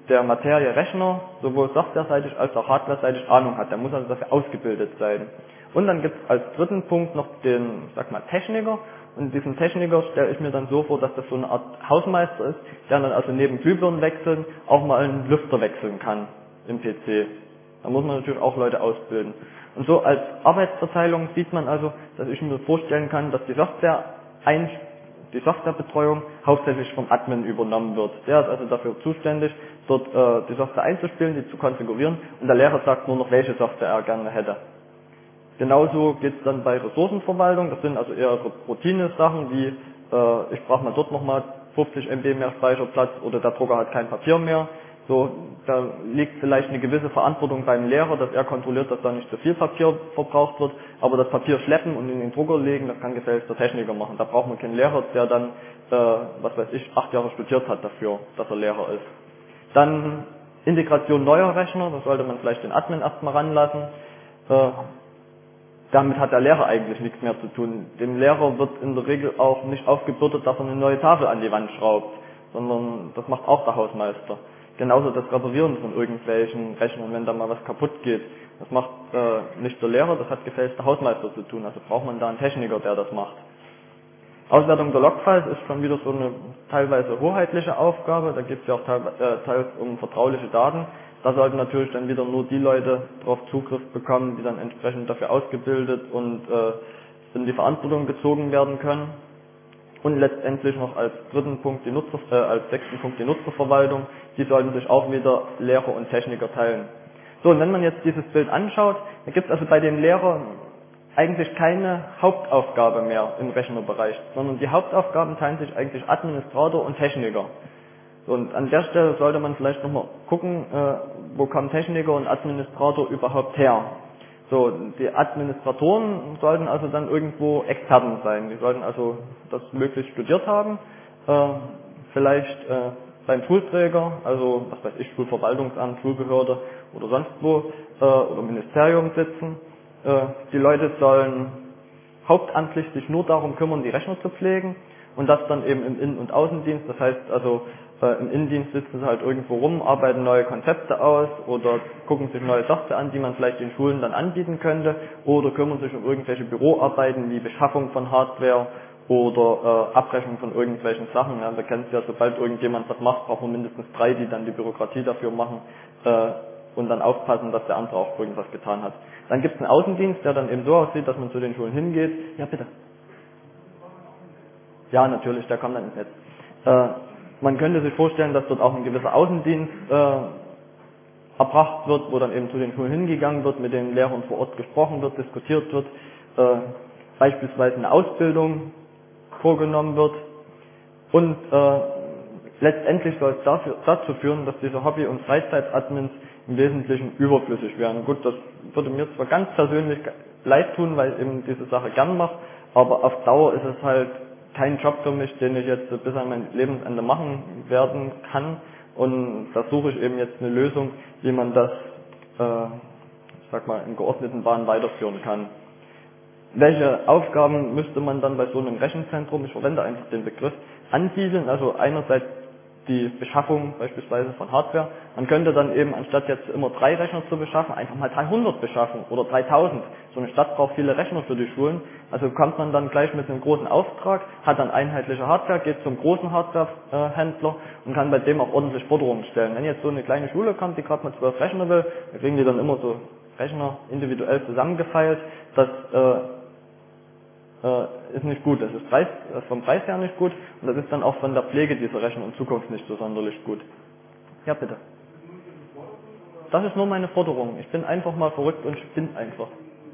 der Materie Rechner sowohl softwareseitig als auch hardwareseitig Ahnung hat. Der muss also dafür ausgebildet sein. Und dann gibt es als dritten Punkt noch den, sag mal, Techniker. Und diesen Techniker stelle ich mir dann so vor, dass das so eine Art Hausmeister ist, der dann also neben Glühbirnen wechseln auch mal einen Lüfter wechseln kann im PC. Da muss man natürlich auch Leute ausbilden. Und so als Arbeitsverteilung sieht man also, dass ich mir vorstellen kann, dass die Softwarebetreuung hauptsächlich vom Admin übernommen wird. Der ist also dafür zuständig, dort die Software einzuspielen, die zu konfigurieren, und der Lehrer sagt nur noch, welche Software er gerne hätte. Genauso geht es dann bei Ressourcenverwaltung. Das sind also eher Routine-Sachen wie ich brauche mal dort nochmal 50 MB mehr Speicherplatz oder der Drucker hat kein Papier mehr. So, da liegt vielleicht eine gewisse Verantwortung beim Lehrer, dass er kontrolliert, dass da nicht zu viel Papier verbraucht wird, aber das Papier schleppen und in den Drucker legen, das kann gefälligst der Techniker machen. Da braucht man keinen Lehrer, der dann, 8 Jahre studiert hat dafür, dass er Lehrer ist. Dann Integration neuer Rechner, das sollte man vielleicht den Admin erstmal ranlassen. Damit hat der Lehrer eigentlich nichts mehr zu tun. Dem Lehrer wird in der Regel auch nicht aufgebürdet, dass er eine neue Tafel an die Wand schraubt, sondern das macht auch der Hausmeister. Genauso das Reparieren von irgendwelchen Rechnern, wenn da mal was kaputt geht. Das macht nicht der Lehrer, das hat gefälligst der Hausmeister zu tun. Also braucht man da einen Techniker, der das macht. Auswertung der Logfiles ist schon wieder so eine teilweise hoheitliche Aufgabe. Da geht es ja auch teils um vertrauliche Daten. Da sollten natürlich dann wieder nur die Leute darauf Zugriff bekommen, die dann entsprechend dafür ausgebildet und in die Verantwortung gezogen werden können. Und letztendlich noch als sechsten Punkt die Nutzerverwaltung. Die sollten sich auch wieder Lehrer und Techniker teilen. So, und wenn man jetzt dieses Bild anschaut, da gibt es also bei den Lehrern eigentlich keine Hauptaufgabe mehr im Rechnerbereich, sondern die Hauptaufgaben teilen sich eigentlich Administrator und Techniker. Und an der Stelle sollte man vielleicht nochmal gucken, wo kommen Techniker und Administrator überhaupt her. So, die Administratoren sollten also dann irgendwo Experten sein. Die sollten also das möglichst studiert haben, vielleicht beim Schulträger, also was weiß ich, Schulverwaltungsamt, Schulbehörde oder sonst wo, oder Ministerium sitzen. Die Leute sollen hauptamtlich sich nur darum kümmern, die Rechner zu pflegen, und das dann eben im Innen- und Außendienst. Das heißt also, im Innendienst sitzen sie halt irgendwo rum, arbeiten neue Konzepte aus oder gucken sich neue Software an, die man vielleicht den Schulen dann anbieten könnte, oder kümmern sich um irgendwelche Büroarbeiten wie Beschaffung von Hardware oder Abrechnung von irgendwelchen Sachen. Ja, wir kennen es ja, sobald irgendjemand was macht, braucht man mindestens 3, die dann die Bürokratie dafür machen und dann aufpassen, dass der andere auch irgendwas getan hat. Dann gibt es einen Außendienst, der dann eben so aussieht, dass man zu den Schulen hingeht. Ja, bitte. Ja, natürlich, der kommt dann ins Netz. Man könnte sich vorstellen, dass dort auch ein gewisser Außendienst erbracht wird, wo dann eben zu den Schulen hingegangen wird, mit den Lehrern vor Ort gesprochen wird, diskutiert wird, beispielsweise eine Ausbildung vorgenommen wird, und letztendlich soll es dazu führen, dass diese Hobby- und Freizeit-Admins im Wesentlichen überflüssig werden. Gut, das würde mir zwar ganz persönlich leid tun, weil ich eben diese Sache gern mache, aber auf Dauer ist es halt kein Job für mich, den ich jetzt bis an mein Lebensende machen werden kann, und da suche ich eben jetzt eine Lösung, wie man das, ich sag mal, in geordneten Bahnen weiterführen kann. Welche Aufgaben müsste man dann bei so einem Rechenzentrum, ich verwende einfach den Begriff, ansiedeln? Also einerseits die Beschaffung beispielsweise von Hardware. Man könnte dann eben, anstatt jetzt immer 3 Rechner zu beschaffen, einfach mal 300 beschaffen oder 3000. So eine Stadt braucht viele Rechner für die Schulen. Also kommt man dann gleich mit einem großen Auftrag, hat dann einheitliche Hardware, geht zum großen Hardwarehändler und kann bei dem auch ordentlich Forderungen stellen. Wenn jetzt so eine kleine Schule kommt, die gerade mal 12 Rechner will, dann kriegen die dann immer so Rechner individuell zusammengefeilt. Das ist nicht gut. Das ist vom Preis her nicht gut, und das ist dann auch von der Pflege dieser Rechner in Zukunft nicht so sonderlich gut. Ja, bitte. Das ist nur meine Forderung. Ich bin einfach mal verrückt und spinne einfach.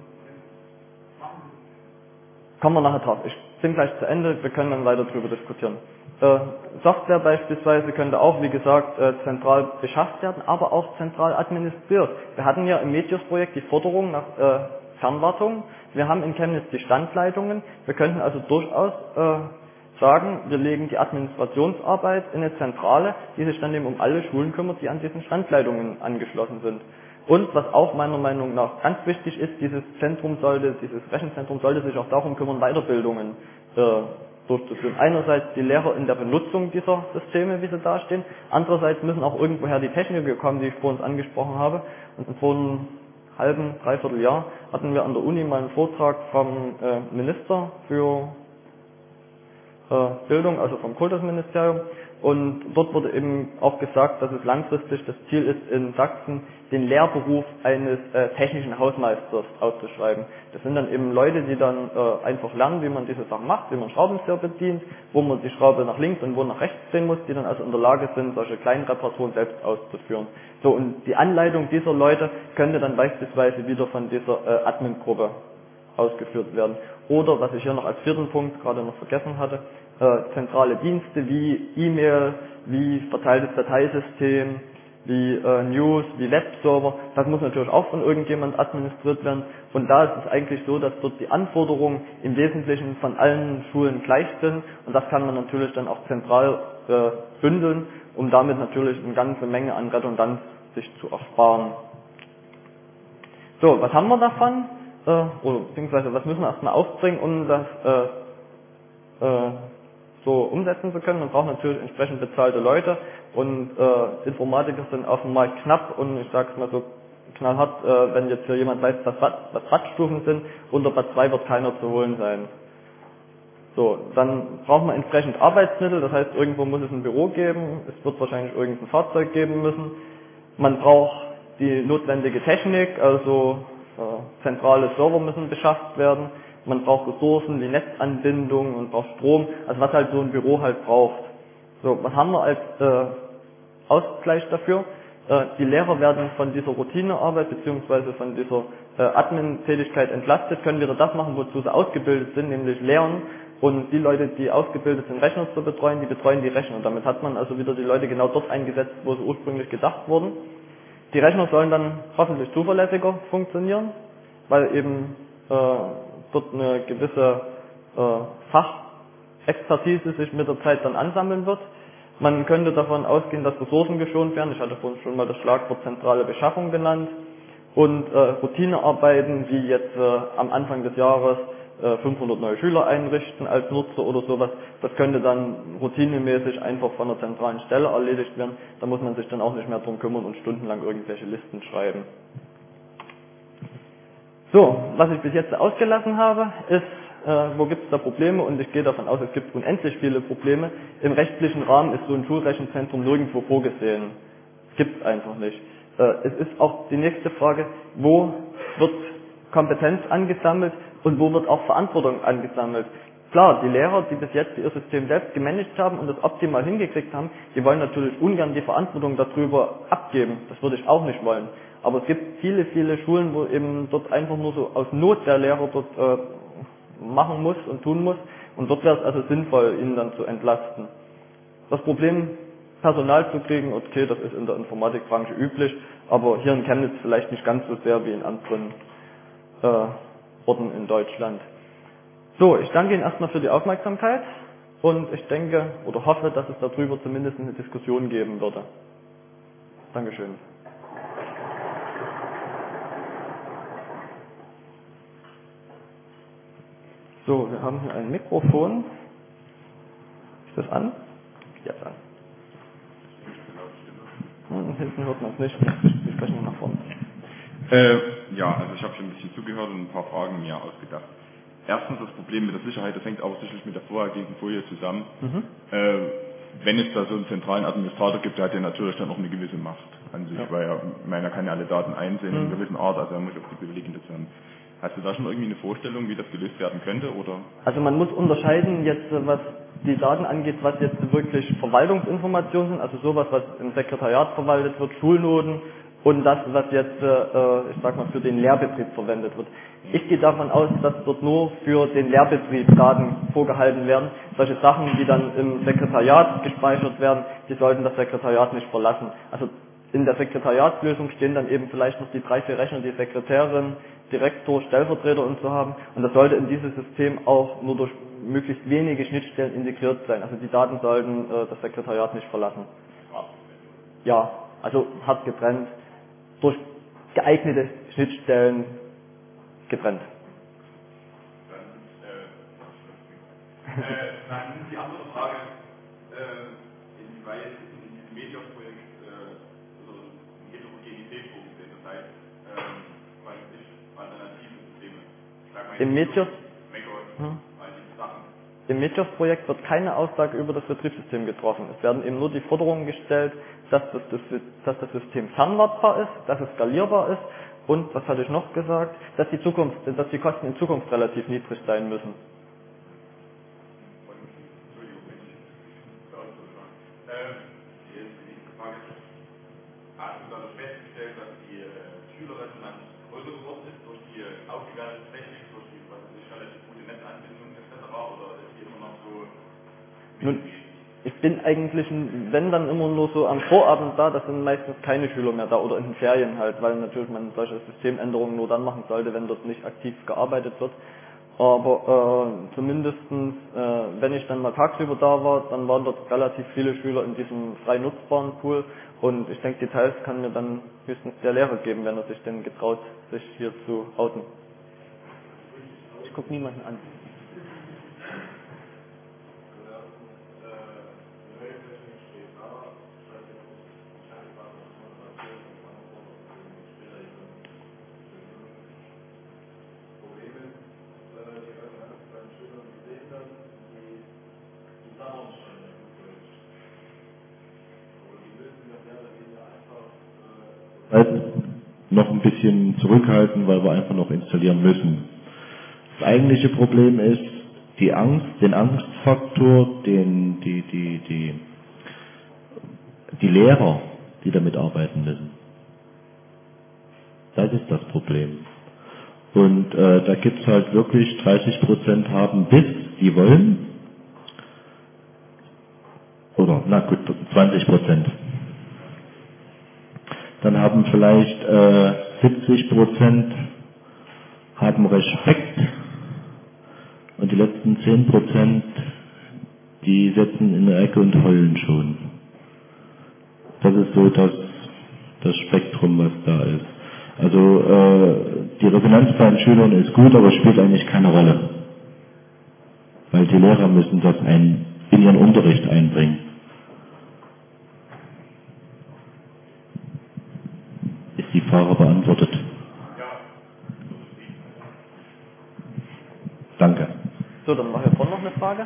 Kommen wir nachher drauf. Ich bin gleich zu Ende, wir können dann weiter drüber diskutieren. Software beispielsweise könnte auch, wie gesagt, zentral beschafft werden, aber auch zentral administriert. Wir hatten ja im Medius-Projekt die Forderung nach Fernwartung. Wir haben in Chemnitz die Standleitungen. Wir könnten also durchaus sagen, wir legen die Administrationsarbeit in eine Zentrale, die sich dann eben um alle Schulen kümmert, die an diesen Standleitungen angeschlossen sind. Und was auch meiner Meinung nach ganz wichtig ist, dieses Rechenzentrum sollte sich auch darum kümmern, Weiterbildungen durchzuführen. Einerseits die Lehrer in der Benutzung dieser Systeme, wie sie dastehen. Andererseits müssen auch irgendwoher die Techniker kommen, die ich vor uns angesprochen habe. Und vor einem halben, dreiviertel Jahr hatten wir an der Uni mal einen Vortrag vom Minister für Bildung, also vom Kultusministerium. Und dort wurde eben auch gesagt, dass es langfristig das Ziel ist, in Sachsen den Lehrberuf eines technischen Hausmeisters auszuschreiben. Das sind dann eben Leute, die dann einfach lernen, wie man diese Sachen macht, wie man Schraubenzieher bedient, wo man die Schraube nach links und wo nach rechts drehen muss, die dann also in der Lage sind, solche kleinen Reparaturen selbst auszuführen. So, und die Anleitung dieser Leute könnte dann beispielsweise wieder von dieser Admin-Gruppe ausgeführt werden. Oder, was ich hier noch als vierten Punkt gerade noch vergessen hatte, zentrale Dienste wie E-Mail, wie verteiltes Dateisystem, wie News, wie Webserver, das muss natürlich auch von irgendjemand administriert werden. Und da ist es eigentlich so, dass dort die Anforderungen im Wesentlichen von allen Schulen gleich sind. Und das kann man natürlich dann auch zentral bündeln, um damit natürlich eine ganze Menge an Redundanz sich zu ersparen. So, was haben wir davon? Oder beziehungsweise was müssen wir erstmal aufbringen, um das so umsetzen zu können? Man braucht natürlich entsprechend bezahlte Leute und Informatiker sind auf dem Markt knapp und ich sage es mal so knallhart, wenn jetzt hier jemand weiß, was Wattstufen sind, unter Bad 2 wird keiner zu holen sein. So, dann braucht man entsprechend Arbeitsmittel, das heißt irgendwo muss es ein Büro geben, es wird wahrscheinlich irgendein Fahrzeug geben müssen. Man braucht die notwendige Technik, also zentrale Server müssen beschafft werden. Man braucht Ressourcen wie Netzanbindung, man braucht Strom, also was halt so ein Büro halt braucht. So, was haben wir als Ausgleich dafür? Die Lehrer werden von dieser Routinearbeit bzw. von dieser Admin-Tätigkeit entlastet, können wieder das machen, wozu sie ausgebildet sind, nämlich lernen. Und die Leute, die ausgebildet sind, Rechner zu betreuen, die betreuen die Rechner. Und damit hat man also wieder die Leute genau dort eingesetzt, wo sie ursprünglich gedacht wurden. Die Rechner sollen dann hoffentlich zuverlässiger funktionieren, weil eben dort eine gewisse Fachexpertise sich mit der Zeit dann ansammeln wird. Man könnte davon ausgehen, dass Ressourcen geschont werden. Ich hatte vorhin schon mal das Schlagwort zentrale Beschaffung genannt. Und Routinearbeiten, wie jetzt am Anfang des Jahres 500 neue Schüler einrichten als Nutzer oder sowas, das könnte dann routinemäßig einfach von einer zentralen Stelle erledigt werden. Da muss man sich dann auch nicht mehr drum kümmern und stundenlang irgendwelche Listen schreiben. So, was ich bis jetzt ausgelassen habe, ist, wo gibt es da Probleme, und ich gehe davon aus, es gibt unendlich viele Probleme. Im rechtlichen Rahmen ist so ein Schulrechenzentrum nirgendwo vorgesehen. Gibt es einfach nicht. Es ist auch die nächste Frage, wo wird Kompetenz angesammelt und wo wird auch Verantwortung angesammelt. Klar, die Lehrer, die bis jetzt ihr System selbst gemanagt haben und das optimal hingekriegt haben, die wollen natürlich ungern die Verantwortung darüber abgeben. Das würde ich auch nicht wollen. Aber es gibt viele, viele Schulen, wo eben dort einfach nur so aus Not der Lehrer dort machen muss und tun muss. Und dort wäre es also sinnvoll, ihn dann zu entlasten. Das Problem, Personal zu kriegen, okay, das ist in der Informatikbranche üblich, aber hier in Chemnitz vielleicht nicht ganz so sehr wie in anderen Orten in Deutschland. So, ich danke Ihnen erstmal für die Aufmerksamkeit und ich denke oder hoffe, dass es darüber zumindest eine Diskussion geben würde. Dankeschön. So, wir haben hier ein Mikrofon. Ist das an? Jetzt an. Hinten hört man es nicht. Wir sprechen nur nach vorne. Ja, also ich habe schon ein bisschen zugehört und ein paar Fragen mir ausgedacht. Erstens das Problem mit der Sicherheit, das hängt auch sicherlich mit der vorhergehenden Folie zusammen. Wenn es da so einen zentralen Administrator gibt, der hat ja natürlich dann auch eine gewisse Macht an sich, weil er kann ja alle Daten einsehen in einer gewissen Art, also er muss auch die Privilegien dazu haben. Hast du da schon irgendwie eine Vorstellung, wie das gelöst werden könnte, oder? Also man muss unterscheiden jetzt, was die Daten angeht, was jetzt wirklich Verwaltungsinformationen sind, also sowas, was im Sekretariat verwaltet wird, Schulnoten, und das, was jetzt, ich sag mal, für den Lehrbetrieb verwendet wird. Ich gehe davon aus, dass dort nur für den Lehrbetrieb Daten vorgehalten werden. Solche Sachen, die dann im Sekretariat gespeichert werden, die sollten das Sekretariat nicht verlassen. Also in der Sekretariatslösung stehen dann eben vielleicht noch die 3, 4 Rechner, die Sekretärin, Direktor, Stellvertreter und so haben. Und das sollte in dieses System auch nur durch möglichst wenige Schnittstellen integriert sein. Also die Daten sollten das Sekretariat nicht verlassen. Ja, also hart getrennt, durch geeignete Schnittstellen getrennt. Dann die andere Frage, inwieweit in diesem Medios-Projekt so eine Heterogenität vorgesehen, das heißt, weiß ich, alternative Systeme. Im Medios? MacOS, all diese Sachen. Im Medios-Projekt wird keine Aussage über das Betriebssystem getroffen. Es werden eben nur die Forderungen gestellt, dass das System fernwartbar ist, dass es skalierbar ist und, was hatte ich noch gesagt, dass die Kosten in Zukunft relativ niedrig sein müssen. Hast du dadurch festgestellt, dass die Schülerresonanz größer geworden ist durch die aufgewertete Technik, durch die relativ gute Netzanbindung etc. oder ist die immer noch so? Nun, ich bin eigentlich, wenn dann immer nur so am Vorabend da, das sind meistens keine Schüler mehr da oder in den Ferien halt, weil natürlich man solche Systemänderungen nur dann machen sollte, wenn dort nicht aktiv gearbeitet wird. Aber zumindestens, wenn ich dann mal tagsüber da war, dann waren dort relativ viele Schüler in diesem frei nutzbaren Pool und ich denke, Details kann mir dann höchstens der Lehrer geben, wenn er sich denn getraut, sich hier zu outen. Ich gucke niemanden an. Noch ein bisschen zurückhalten, weil wir einfach noch installieren müssen. Das eigentliche Problem ist die Angst, den Angstfaktor, die Lehrer, die damit arbeiten müssen. Das ist das Problem. Und da gibt es halt wirklich 30% haben bis, die wollen, oder na gut, 20%. Dann haben vielleicht 70% haben Respekt und die letzten 10%, die sitzen in der Ecke und heulen schon. Das ist so das Spektrum, was da ist. Also die Resonanz bei den Schülern ist gut, aber spielt eigentlich keine Rolle. Weil die Lehrer müssen das in ihren Unterricht einbringen. Ist die Frage beantwortet? Danke. So, dann war hier vorne noch eine Frage.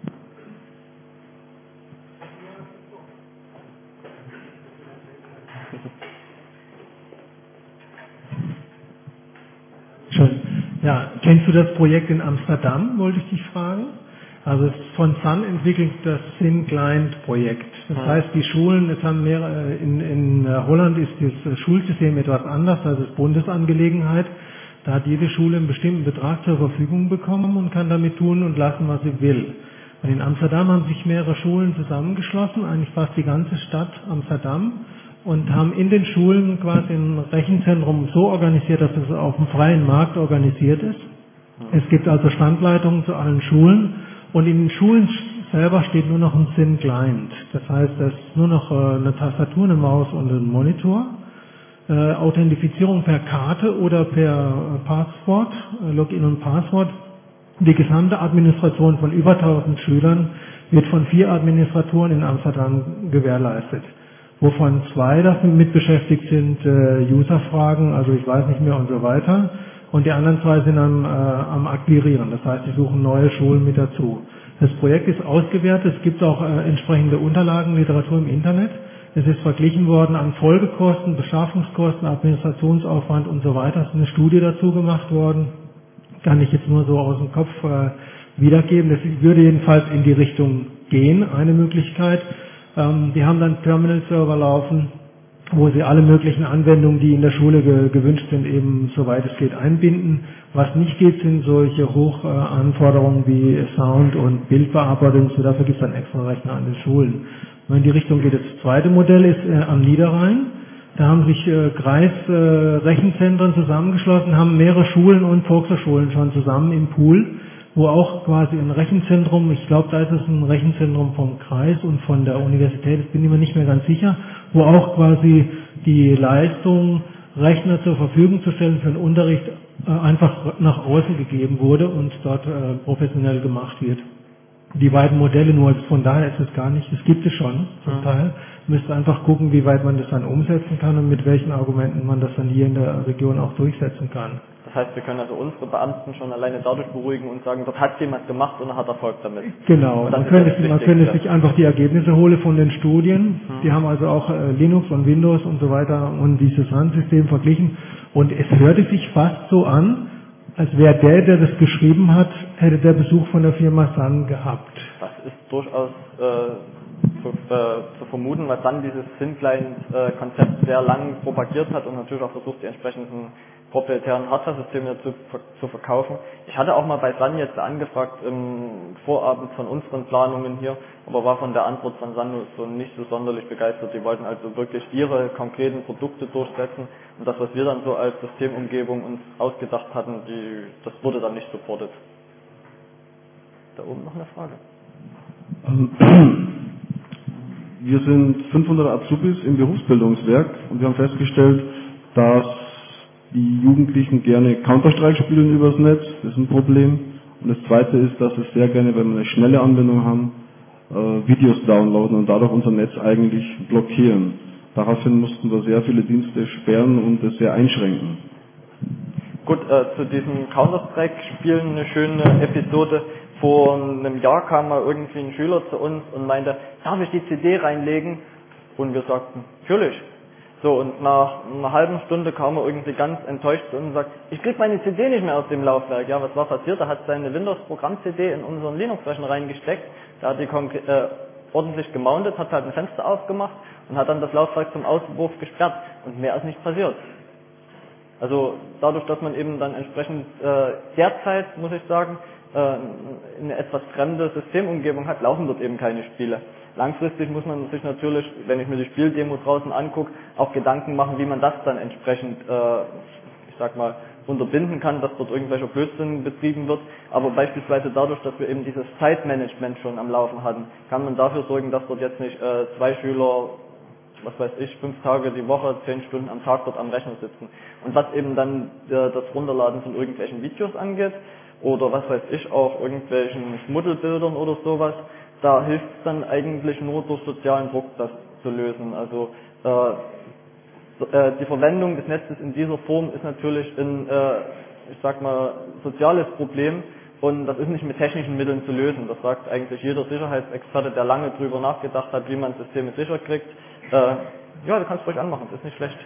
Schön. Ja, kennst du das Projekt in Amsterdam, wollte ich dich fragen? Also es ist von Sun entwickelt das Thin-Client-Projekt. Das heißt, die Schulen, es haben mehrere, in Holland ist das Schulsystem etwas anders, das ist Bundesangelegenheit. Da hat jede Schule einen bestimmten Betrag zur Verfügung bekommen und kann damit tun und lassen, was sie will. Und in Amsterdam haben sich mehrere Schulen zusammengeschlossen, eigentlich fast die ganze Stadt Amsterdam, und haben in den Schulen quasi ein Rechenzentrum so organisiert, dass es auf dem freien Markt organisiert ist. Es gibt also Standleitungen zu allen Schulen und in den Schulen selber steht nur noch ein Thin-Client. Das heißt, da ist nur noch eine Tastatur, eine Maus und ein Monitor. Authentifizierung per Karte oder per Passwort, Login und Passwort. Die gesamte Administration von über 1000 Schülern wird von 4 Administratoren in Amsterdam gewährleistet, wovon 2 damit beschäftigt sind, Userfragen, also ich weiß nicht mehr und so weiter. Und die anderen 2 sind am Akquirieren, das heißt, sie suchen neue Schulen mit dazu. Das Projekt ist ausgewertet, es gibt auch entsprechende Unterlagen, Literatur im Internet. Es ist verglichen worden an Folgekosten, Beschaffungskosten, Administrationsaufwand und so weiter. Es ist eine Studie dazu gemacht worden. Kann ich jetzt nur so aus dem Kopf wiedergeben. Das würde jedenfalls in die Richtung gehen, eine Möglichkeit. Die haben dann Terminal-Server laufen, wo sie alle möglichen Anwendungen, die in der Schule gewünscht sind, eben soweit es geht einbinden. Was nicht geht, sind solche Hochanforderungen wie Sound- und Bildbearbeitung. So dafür gibt es dann extra Rechner an den Schulen. Und in die Richtung geht das zweite Modell, ist am Niederrhein. Da haben sich Rechenzentren zusammengeschlossen, haben mehrere Schulen und Volkshochschulen schon zusammen im Pool, wo auch quasi ein Rechenzentrum, ich glaube, da ist es ein Rechenzentrum vom Kreis und von der Universität, das bin ich mir nicht mehr ganz sicher, wo auch quasi die Leistung, Rechner zur Verfügung zu stellen für den Unterricht, einfach nach außen gegeben wurde und dort professionell gemacht wird. die beiden Modelle nur, also von daher ist es gar nicht, es gibt es schon zum Teil. Müsste einfach gucken, wie weit man das dann umsetzen kann und mit welchen Argumenten man das dann hier in der Region auch durchsetzen kann. Das heißt, wir können also unsere Beamten schon alleine dadurch beruhigen und sagen, dort hat jemand gemacht und er hat Erfolg damit. Genau, man könnte sich einfach die Ergebnisse holen von den Studien. Die haben also auch Linux und Windows und so weiter und dieses Sun-System verglichen. Und es hörte sich fast so an, als wäre der das geschrieben hat, hätte der Besuch von der Firma Sun gehabt. Das ist durchaus zu vermuten, weil Sun dieses Thin-Client-Konzept sehr lang propagiert hat und natürlich auch versucht, die entsprechenden proprietären Hardware-Systeme zu verkaufen. Ich hatte auch mal bei Sun jetzt angefragt im Vorabend von unseren Planungen hier, aber war von der Antwort von Sun so nicht so sonderlich begeistert. Die wollten also wirklich ihre konkreten Produkte durchsetzen und das, was wir dann so als Systemumgebung uns ausgedacht hatten, das wurde dann nicht supported. Da oben noch eine Frage. Wir sind 500 Azubis im Berufsbildungswerk und wir haben festgestellt, dass die Jugendlichen gerne Counter-Strike spielen übers Netz, das ist ein Problem. Und das zweite ist, dass sie sehr gerne, wenn wir eine schnelle Anwendung haben, Videos downloaden und dadurch unser Netz eigentlich blockieren. Daraufhin mussten wir sehr viele Dienste sperren und es sehr einschränken. Gut, zu diesem Counter-Strike-Spielen eine schöne Episode. Vor einem Jahr kam mal irgendwie ein Schüler zu uns und meinte, darf ich die CD reinlegen? Und wir sagten, natürlich. So, und nach einer halben Stunde kam er irgendwie ganz enttäuscht zu uns und sagt, ich krieg meine CD nicht mehr aus dem Laufwerk. Ja, was war passiert? Er hat seine Windows-Programm-CD in unseren Linux-Rechner reingesteckt, da hat die ordentlich gemountet, hat halt ein Fenster aufgemacht und hat dann das Laufwerk zum Auswurf gesperrt und mehr ist nicht passiert. Also dadurch, dass man eben dann entsprechend derzeit, muss ich sagen, eine etwas fremde Systemumgebung hat, laufen dort eben keine Spiele. Langfristig muss man sich natürlich, wenn ich mir die Spieldemo draußen angucke, auch Gedanken machen, wie man das dann entsprechend, ich sag mal, unterbinden kann, dass dort irgendwelcher Blödsinn betrieben wird. Aber beispielsweise dadurch, dass wir eben dieses Zeitmanagement schon am Laufen hatten, kann man dafür sorgen, dass dort jetzt nicht 2 Schüler, was weiß ich, 5 Tage die Woche, 10 Stunden am Tag dort am Rechner sitzen. Und was eben dann das Runterladen von irgendwelchen Videos angeht, oder was weiß ich, auch irgendwelchen Schmuddelbildern oder sowas, da hilft es dann eigentlich nur durch sozialen Druck, das zu lösen. Also die Verwendung des Netzes in dieser Form ist natürlich ein, ich sag mal, soziales Problem und das ist nicht mit technischen Mitteln zu lösen. Das sagt eigentlich jeder Sicherheitsexperte, der lange drüber nachgedacht hat, wie man Systeme sicher kriegt. Ja, du kannst ruhig anmachen, das ist nicht schlecht.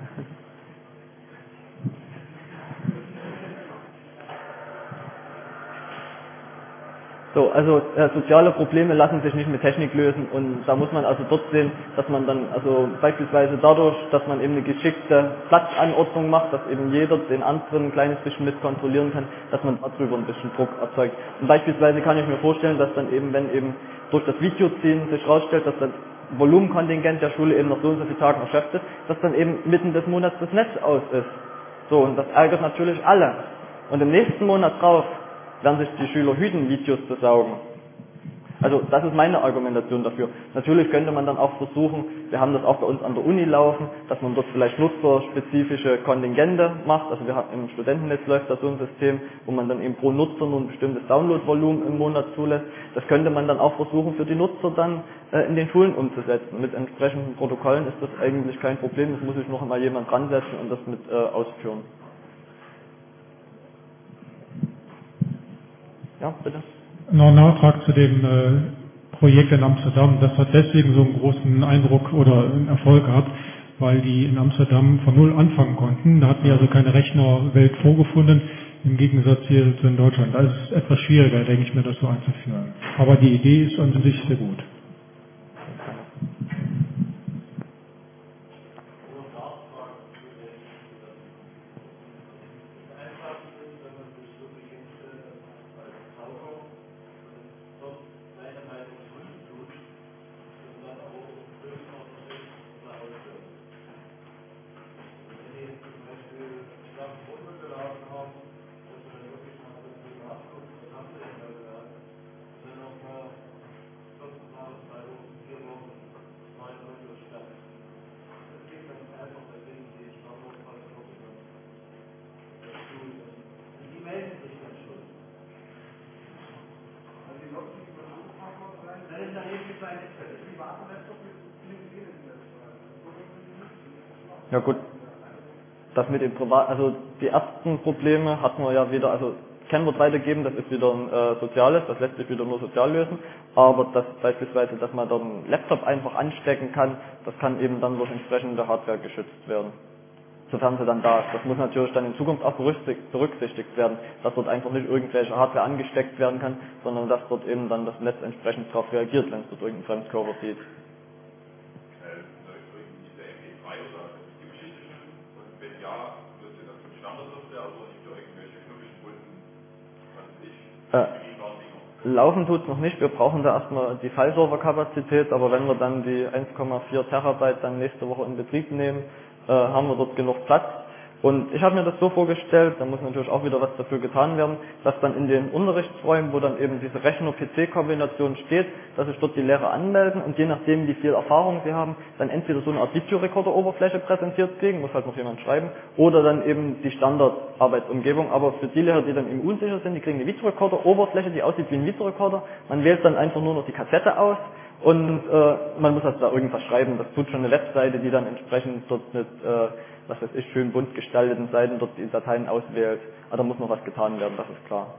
So, also soziale Probleme lassen sich nicht mit Technik lösen und da muss man also dort sehen, dass man dann also beispielsweise dadurch, dass man eben eine geschickte Platzanordnung macht, dass eben jeder den anderen ein kleines bisschen mit kontrollieren kann, dass man darüber ein bisschen Druck erzeugt. Und beispielsweise kann ich mir vorstellen, dass dann eben, wenn eben durch das Videoziehen sich herausstellt, dass das Volumenkontingent der Schule eben noch so und so viele Tage erschöpft ist, dass dann eben mitten des Monats das Netz aus ist. So, und das ärgert natürlich alle. Und im nächsten Monat drauf werden sich die Schüler hüten, Videos zu saugen. Also das ist meine Argumentation dafür. Natürlich könnte man dann auch versuchen, wir haben das auch bei uns an der Uni laufen, dass man dort vielleicht nutzerspezifische Kontingente macht. Also wir haben im Studentennetz läuft da so ein System, wo man dann eben pro Nutzer nur ein bestimmtes Downloadvolumen im Monat zulässt. Das könnte man dann auch versuchen, für die Nutzer dann in den Schulen umzusetzen. Mit entsprechenden Protokollen ist das eigentlich kein Problem. Es muss sich noch einmal jemand dran setzen und das mit ausführen. Ja, bitte. Noch ein Nachtrag zu dem Projekt in Amsterdam. Das hat deswegen so einen großen Eindruck oder einen Erfolg gehabt, weil die in Amsterdam von null anfangen konnten. Da hatten die also keine Rechnerwelt vorgefunden, im Gegensatz hier zu in Deutschland. Da ist es etwas schwieriger, denke ich mir, das so einzuführen. Aber die Idee ist an sich sehr gut. Ja gut, das mit dem Privat, also die ersten Probleme hatten wir ja wieder, also Kennwort weitergeben, das ist wieder ein soziales, das lässt sich wieder nur sozial lösen, aber das beispielsweise, dass man dort einen Laptop einfach anstecken kann, das kann eben dann durch entsprechende Hardware geschützt werden, sofern sie dann da ist. Das muss natürlich dann in Zukunft auch berücksichtigt werden, dass dort einfach nicht irgendwelche Hardware angesteckt werden kann, sondern dass dort eben dann das Netz entsprechend darauf reagiert, wenn es dort irgendeinen Fremdkörper sieht. Laufen tut's noch nicht, wir brauchen da erstmal die File-Server-Kapazität, aber wenn wir dann die 1,4 Terabyte dann nächste Woche in Betrieb nehmen, haben wir dort genug Platz. Und ich habe mir das so vorgestellt, da muss natürlich auch wieder was dafür getan werden, dass dann in den Unterrichtsräumen, wo dann eben diese Rechner-PC-Kombination steht, dass sich dort die Lehrer anmelden und je nachdem, wie viel Erfahrung sie haben, dann entweder so eine Art Videorekorder-Oberfläche präsentiert kriegen, muss halt noch jemand schreiben, oder dann eben die Standardarbeitsumgebung. Aber für die Lehrer, die dann eben unsicher sind, die kriegen eine Videorekorder-Oberfläche, die aussieht wie ein Videorekorder. Man wählt dann einfach nur noch die Kassette aus und man muss also da irgendwas schreiben. Das tut schon eine Webseite, die dann entsprechend dort mit was weiß ich, schön bunt gestalteten Seiten dort die Dateien auswählt. Aber da muss noch was getan werden, das ist klar.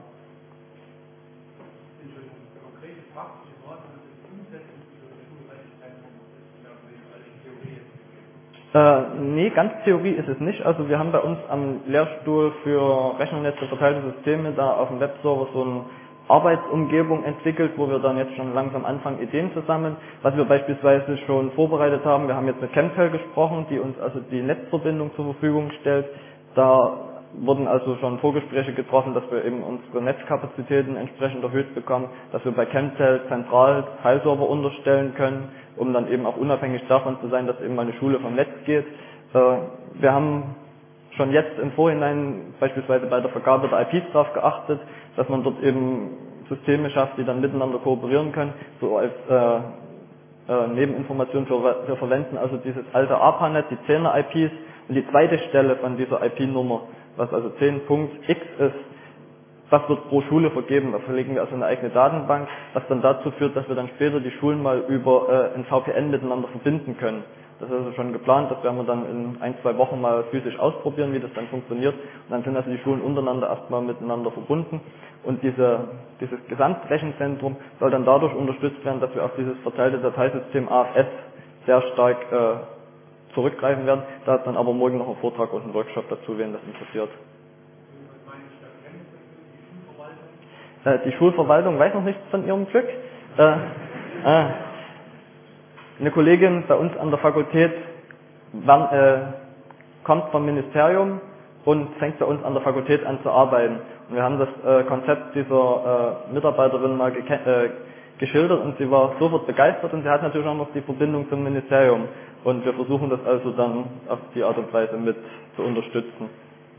Nee, ganz Theorie ist es nicht. Also wir haben bei uns am Lehrstuhl für Rechnernetze verteilte Systeme da auf dem Webserver so eine Arbeitsumgebung entwickelt, wo wir dann jetzt schon langsam anfangen, Ideen zu sammeln. Was wir beispielsweise schon vorbereitet haben, wir haben jetzt mit Chemtel gesprochen, die uns also die Netzverbindung zur Verfügung stellt. Da wurden also schon Vorgespräche getroffen, dass wir eben unsere Netzkapazitäten entsprechend erhöht bekommen, dass wir bei Chemtel zentral File-Server unterstellen können, um dann eben auch unabhängig davon zu sein, dass eben mal eine Schule vom Netz geht. Wir haben schon jetzt im Vorhinein beispielsweise bei der Vergabe der IPs darauf geachtet, dass man dort eben Systeme schafft, die dann miteinander kooperieren können, so als Nebeninformation für verwenden, also dieses alte ARPANET, die 10er IPs und die zweite Stelle von dieser IP-Nummer, was also 10.x ist, was wird pro Schule vergeben, da verlegen wir also eine eigene Datenbank, was dann dazu führt, dass wir dann später die Schulen mal über ein VPN miteinander verbinden können. Das ist also schon geplant, das werden wir dann in 1-2 Wochen mal physisch ausprobieren, wie das dann funktioniert. Und dann sind also die Schulen untereinander erstmal miteinander verbunden. Und dieses Gesamtrechenzentrum soll dann dadurch unterstützt werden, dass wir auf dieses verteilte Dateisystem AFS sehr stark zurückgreifen werden. Da ist dann aber morgen noch ein Vortrag und ein Workshop dazu, wen das interessiert. Die Schulverwaltung weiß noch nichts von ihrem Glück. Eine Kollegin bei uns an der Fakultät kommt vom Ministerium und fängt bei uns an der Fakultät an zu arbeiten. Und wir haben das Konzept dieser Mitarbeiterin mal geschildert und sie war sofort begeistert und sie hat natürlich auch noch die Verbindung zum Ministerium. Und wir versuchen das also dann auf die Art und Weise mit zu unterstützen.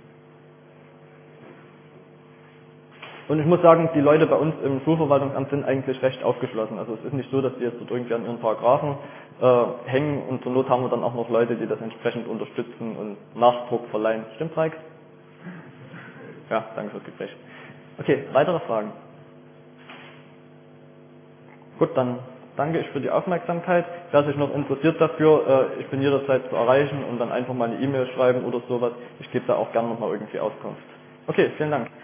Und ich muss sagen, die Leute bei uns im Schulverwaltungsamt sind eigentlich recht aufgeschlossen. Also es ist nicht so, dass die jetzt dort irgendwie an ihren Paragraphen hängen und zur Not haben wir dann auch noch Leute, die das entsprechend unterstützen und Nachdruck verleihen. Stimmt, Reik? Ja, danke fürs Gespräch. Okay, weitere Fragen? Gut, dann danke ich für die Aufmerksamkeit. Wer sich noch interessiert dafür, ich bin jederzeit zu erreichen und dann einfach mal eine E-Mail schreiben oder sowas. Ich gebe da auch gerne nochmal irgendwie Auskunft. Okay, vielen Dank.